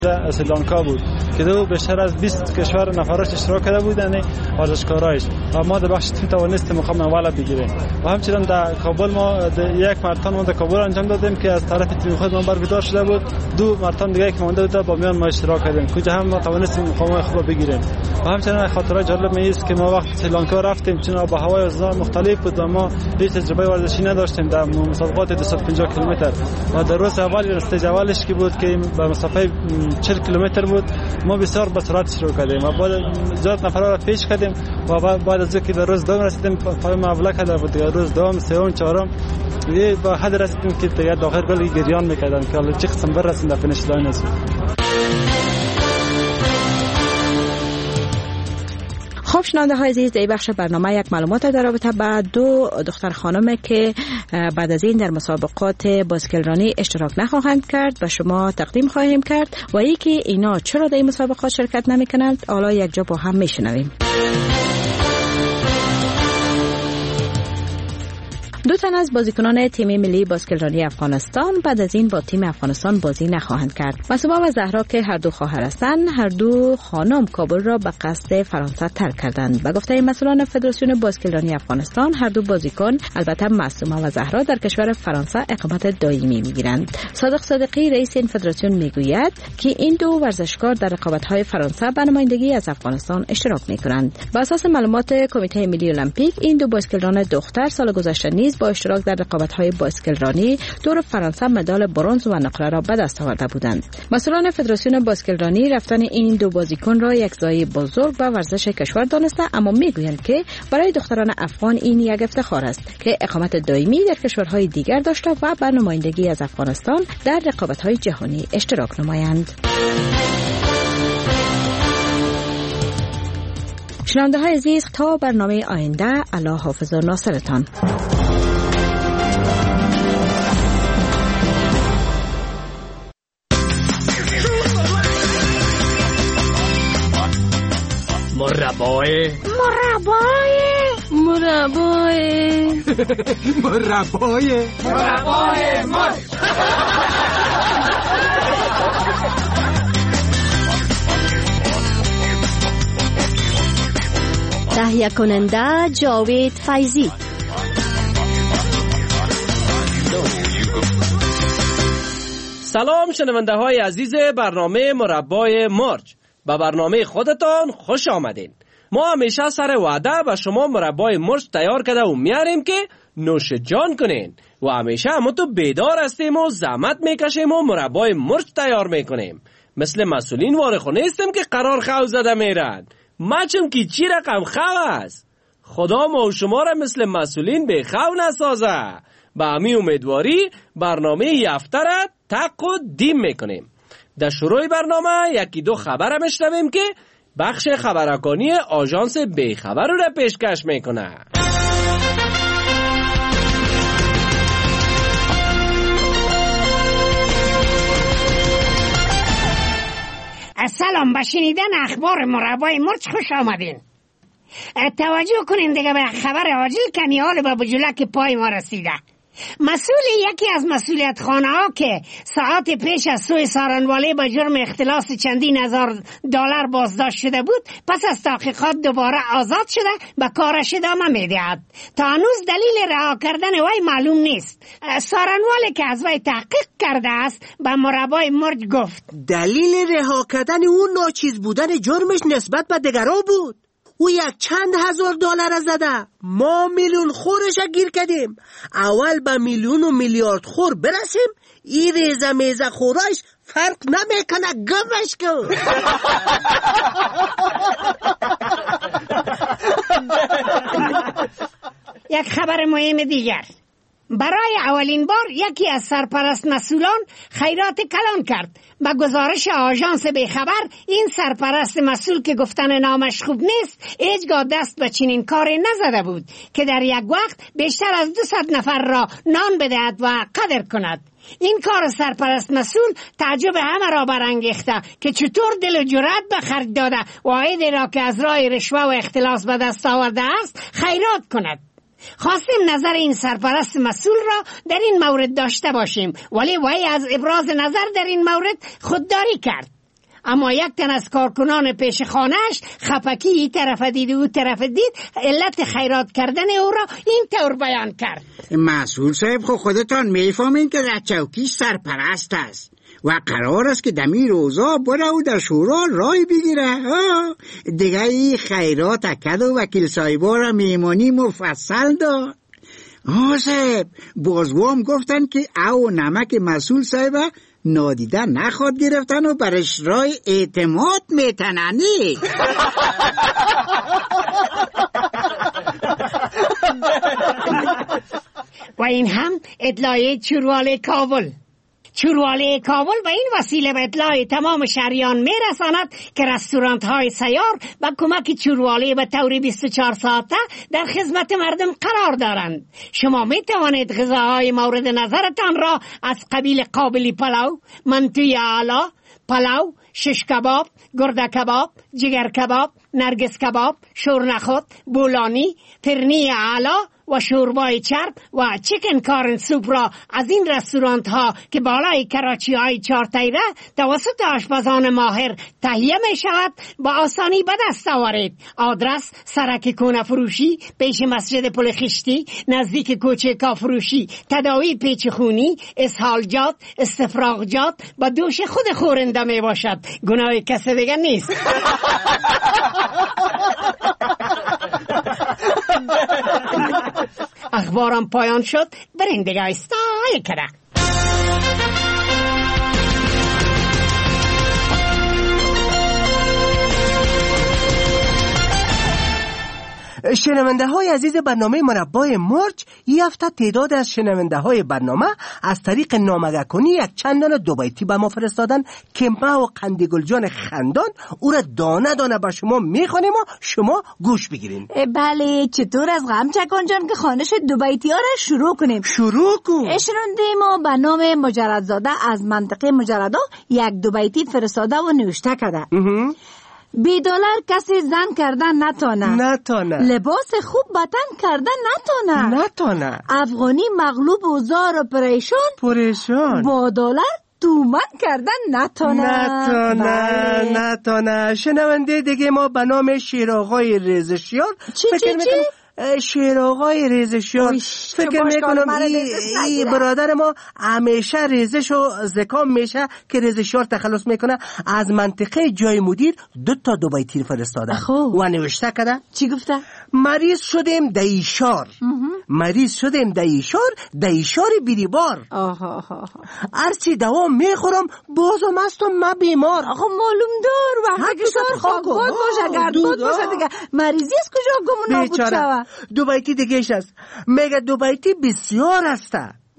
سریلانکا بود که دو بیشتر از 20 کشور نفراش اشتراک کرده بودن ورزشکارایش و ما در بخش تیم توانستیم مقام اول بگیریم و همچنین در کابل ما یک ماراتون ما در کابل انجام دادیم که از طرف تیم خود ما برگزار شده بود. 2 ماراتون دیگه که مونده بود با میان ما اشتراک کردیم کجا هم ما توانستیم مقام خوب بگیریم و همچنین خاطره جالب است که ما وقت سریلانکا رفتیم چون آب و هوای مختلف بود و ما هیچ تجربه ورزشی نداشتیم در مسابقات 250 کیلومتر و در روز اول استیج اولش که بود که به مسافت 40 کیلومتر بود ما بسیار به سرعت شروع کردیم و بعد زیاد نفرا را پیش کردیم و بعد از اینکه به روز دوم رسیدیم پای مبلغ کرده بود روز دوم سوم چهارم دیگه به حد رسیدیم که دیگه داخل گل گریان میکردن که حالا چه قسم برسیم در فینیش لاین است. خب شنونده های عزیز، در بخش برنامه یک معلومات در رابطه با 2 دختر خانم که بعد از این در مسابقات بایسکلرانی اشتراک نخواهند کرد و شما تقدیم خواهیم کرد و یکی اینا چرا در این مسابقات شرکت نمی کنند حالا یک جا با هم می شنویم. 2 تن از بازیکنان تیم ملی باسکتبال افغانستان بعد از این با تیم افغانستان بازی نخواهند کرد. مسوما و زهرا که هر دو خواهر هستند، هر دو خانم کابل را به قصد فرانسه ترک کردند. به گفته مسئولان فدراسیون باسکتبال افغانستان، هر دو بازیکن البته مسوما و زهرا در کشور فرانسه اقامت دائمی میگیرند. صادق صادقی رئیس این فدراسیون میگوید که این 2 ورزشکار در رقابت‌های فرانسه به نمایندگی از افغانستان اشتراک میکنند. بر اساس معلومات کمیته ملی المپیک، این 2 باسکتبالران دختر سال گذشته نیز با اشتراک در رقابت‌های باسکتبالرانی دور فرانسه مدال برنز و نقره را به دست آورده بودند. مسئولان فدراسیون باسکتبالرانی رفتن این 2 بازیکن را یک ضایعه بزرگ به ورزش کشور دانسته، اما میگویند که برای دختران افغان این یک افتخار است که اقامت دائمی در کشورهای دیگر داشته و به نمایندگی از افغانستان در رقابت‌های جهانی اشتراک نمایند. شنونده های عزیز، تا برنامه آینده، الله حافظ و ناصرتان. مربای تهیه کننده جاوید فیضی. سلام شنونده های عزیز برنامه مربای مرج، به برنامه خودتان خوش آمدین. ما همیشه سر وعده به شما مربای مرج تیار کرده و میاریم که نوش جان کنین و همیشه همه تو بیدار هستیم و زحمت میکشیم و مربای مرج تیار میکنیم. مثل مسئولین وارخو نیستیم که قرار خو زده میرن. ما چون که چی رقم خو است. خدا ما و شما را مثل مسئولین به خو نسازه. با همی امیدواری برنامه یفته را تق و دیم میکنیم. در شروع برنامه 1-2 خبر میشنویم که بخش خبررسانی آژانس بیخبر را پیشکش میکنه. سلام، به شنیدن اخبار مربای مرج خوش آمدین. توجه کنین دیگه به خبر عاجل که نیال به بجلک پای ما رسیده. مسئول یکی از مسئولیت خانه ها که ساعت پیش از سوی سارنواله به جرم اختلاس چندین هزار دلار بازداشت شده بود، پس از تحقیقات دوباره آزاد شده به کارش ادامه میدهد. تا هنوز دلیل رها کردن وی معلوم نیست. سارنواله که از وی تحقیق کرده است به مربای مرج گفت دلیل رها کردن اون ناچیز بودن جرمش نسبت به دیگران بود. او 100,000 دلار زده. ما میلیون خورش گیر کردیم. اول به میلیون و میلیارد خور برسیم، این ریزه میزه خوراش فرق نمیکنه. گمش کن. یک خبر مهم دیگر. برای اولین بار یکی از سرپرست مسئولان خیرات کلان کرد. با گزارش آژانس بیخبر، این سرپرست مسئول که گفتن نامش خوب نیست، هیچگاه دست به چنین کاری نزده بود که در یک وقت بیشتر از 200 نفر را نان بدهد و قدر کند. این کار سرپرست مسئول تعجب همه را برانگیخته که چطور دل و جرأت به خرج داده واحدی را که از راه رشوه و اختلاس به دست آورده است خیرات کند. خواستیم نظر این سرپرست مسئول را در این مورد داشته باشیم، ولی وی از ابراز نظر در این مورد خودداری کرد. اما یک تن از کارکنان پیش خانهش خپکی این طرف دید و اون طرف دید، علت خیرات کردن او را این طور بیان کرد: مسئول صاحب، خودتان میفهمین که در چوکی سرپرست است و قرار است که دمی روزا بره و در شورا رای بگیره. دیگه این خیرات اکد و وکیل صاحبا را میمانی مفصل داد. صاحب، بازوام گفتن که او نمک مسئول صاحب نادیده نخواد گرفتن و برش رای اعتماد میتننی. و این هم اطلاع چورواله کابل. چورواله کابل به این وسیله به اطلاع تمام شهریان میرساند که رستورانت های سیار با کمک چورواله به طور 24 ساعته در خدمت مردم قرار دارند. شما می توانید غذاهای مورد نظرتان را از قبیل قابلی پلو، منتوی اعلی، پلو، شش کباب، گرده کباب، جگر کباب، نرگس کباب، شورنخود، بولانی، پرنی اعلی و شوربای چرب و چیکن کارن سوپ را از این رستورانت ها که بالای کراچی های 4 تیره توسط آشپزان ماهر تهیه می شود با آسانی به دست آورید. آدرس: سرک کونه فروشی پیش مسجد پل خشتی نزدیک کوچه کافروشی. تداوی پیچ خونی، اسهالجات، استفراغجات با دوش خود خورنده می باشد. گناه کسی دیگه نیست. اخبارم پایان شد. برین دیگه استای کرده. شنونده های عزیز برنامه مربای مرج، این هفته تعداد از شنونده های برنامه از طریق نامگه کنی یک چندان دوبیتی به ما فرستادن که ما و قندگل جان خندان او را دانه دانه به شما میخوانیم و شما گوش بگیرین. بله، چطور از غمچکان جان که خوانش دوبیتی ها را شروع کنیم؟ شروع کن. شنونده ما به نام مجردزاده از منطقه مجردا یک دوبیتی فرستاده و نوشته کرده: $2 کسی زن کردن نتانه، لباس خوب بطن کردن نتانه، افغانی مغلوب و زار و پریشان با $1 تومن کردن نتانه. شنونده دیگه ما به نام شیراغای ریزشیار شیراغای ریزشیار فکر میکنم این برادر ما همیشه ریزش و زکام میشه که ریزشیار تخلص میکنه. از منطقه جای مدیر 2 دوبیتی فرستاده و نوشته کرده. چی گفته؟ مریض شدیم دیشار بیریبار. هرچی دوا میخورم بازم هستم من بیمار. معلوم دار وقتی که سر خاک باد باشه گردباد باشه دیگه مریضی از کجا گمون نابود شوه. دوبیتی دیگهش است، میگه دوبیتی بسیار است،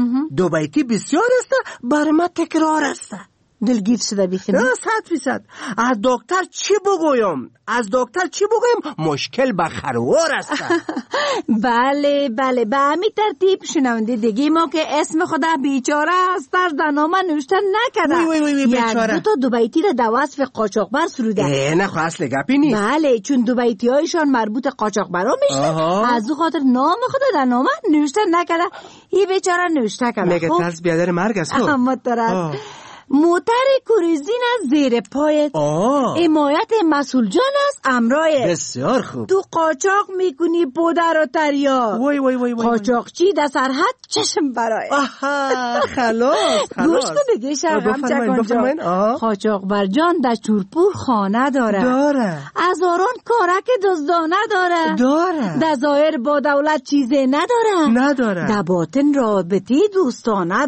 برای ما تکرار است. دلگیر شده بیخنی؟ 100%. از دکتر چی بگویم مشکل به خروار است. بله به همین ترتیب شنونده دیگه ما که اسم خدا بیچاره است در نامه نوشته نکرده. یک 2 دوبیتی را در وصف قاچاقبر سروده. نه خب اصل گپی نیست. بله، چون دوبیتی هایشان مربوط قاچاقبرا میشه، از او خاطر نام خدا در نامه نوشته نکرده. این بیچاره نوشته کرده. میگه ترس بیادر مرگ است. موتر کوریزین از زیر پایت، حمایت مسئول جان است امرایت. بسیار خوب. تو قاچاق میکنی پودر و تریاق، قاچاقچی در سرحد چشم برای. خلاص. گوش کن دیگه همچکان جان. قاچاق بر جان در چورپور خانه داره. هزاران کارک دزدانه داره. در ظاهر با دولت چیزی نداره. در باطن رابطی دوستانه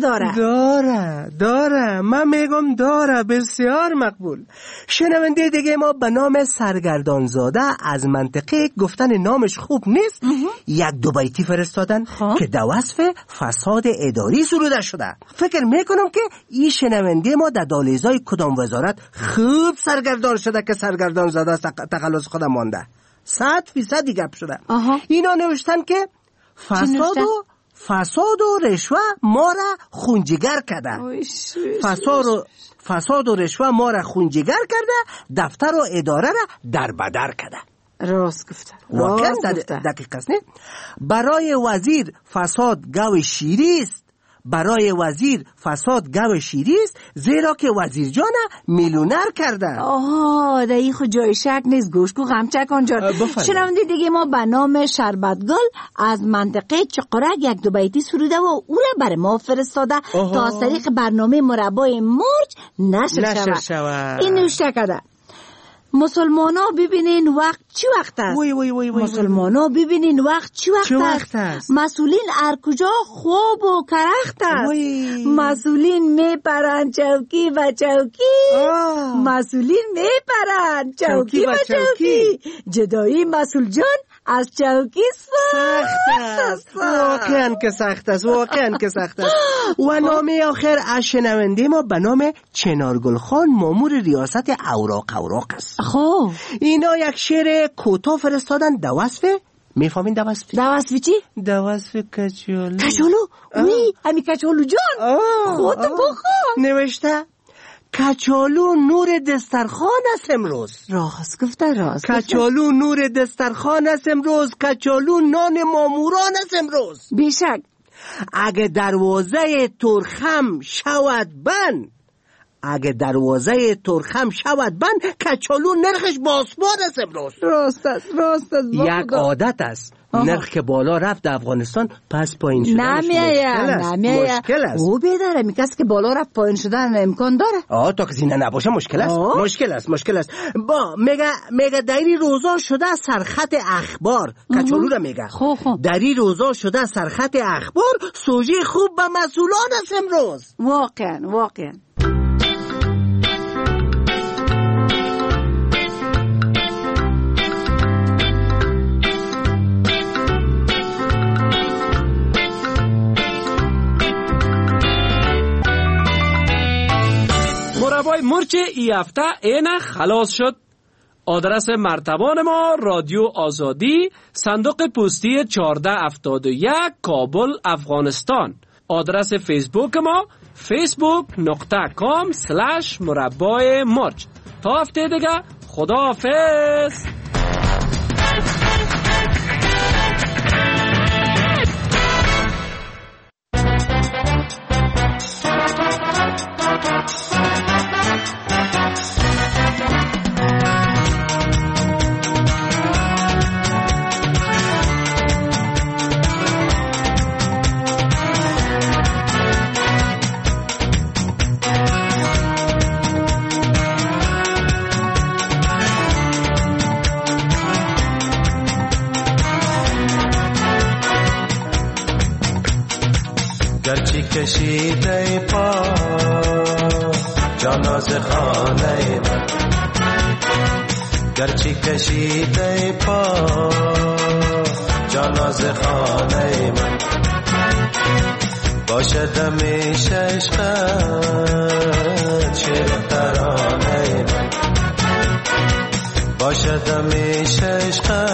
داره. من میگم داره. بسیار مقبول. شنونده دیگه ما به نام سرگردان زاده از منطقه گفتن نامش خوب نیست یک دوبیتی فرستادن که در وصف فساد اداری سروده شده. فکر میکنم که این شنونده ما در دهلیزای کدام وزارت خوب سرگردان شده که سرگردان زاده تخلص خودم مانده. 100% گپ شده. اینا نوشتن که فساد و رشوه ما را خونجگر کرده. فساد و رشوه ما را خونجگر کرده، دفتر و اداره را در بدر کرده. راست گفته. دقیق است نه؟ برای وزیر فساد گاو شیری است برای وزیر فساد گو شیریست، زیرا که وزیر جان میلیونر کرده. آها در این خود جای شک نیست. گوش کو غمچکان جان. شنونده دیگه ما به نام شربتگل از منطقه چقرک یک دو بیتی سروده و او را برای ما فرستاده تا از طریق برنامه مربای مرج نشر شود. این نوشته کرده: مسلمانا ببینین وقت چی وقت است؟ مسلمانا ببینین وقت چی وقت است؟ مسئولین هر کجا خوب و کرخت است. مسئولین میپرن چوکی و چوکی. مسئولین میپرن چوکی و چوکی. جدایی مسئول جان از چوکی سخت است. واقعا که سخت است، واقعا که سخت است. و نامه آخر از شنونده ما به نام چنارگل خان مامور ریاست اوراق است. خب اینا یک شعر کوتاه فرستادن دواسفه. میفهمین دواسفه چی؟ دواسفه کچولو. وی همی کچولو جان خود بخون. نوشته: کچالو نور دسترخوان است امروز. راست گفته. کچالو نور دسترخوان است امروز. کچالو نان ماموران است امروز. بیشک اگه دروازه ترخم شود بند، کچالو نرخش باسمان است امروز. راست است. یک عادت است. نرخ که بالا رفت در افغانستان پس پایین شدنش مشکل است. او بیداره میکست که بالا رفت پایین شدن امکان داره. تا که زینه نباشه مشکل است. با میگه دری روزا شده سرخط اخبار. کچالو را میگه دری روزا شده سرخط اخبار. سوژه خوب به مسئولان است امروز. واقعا مربای مرچ ای هفته اینه خلاص شد. آدرس مرتبان ما: رادیو آزادی، صندوق پستی 1471، کابل، افغانستان. آدرس فیسبوک ما: facebook.com/مربای مرچ. تا هفته دیگه خداحافظ. گرچه کشیده پا جاناز خانه من، گرچه کشیده پا جاناز خانه من، باشد همیشه عشقت شعر ترانه من، باشد همیشه عشقت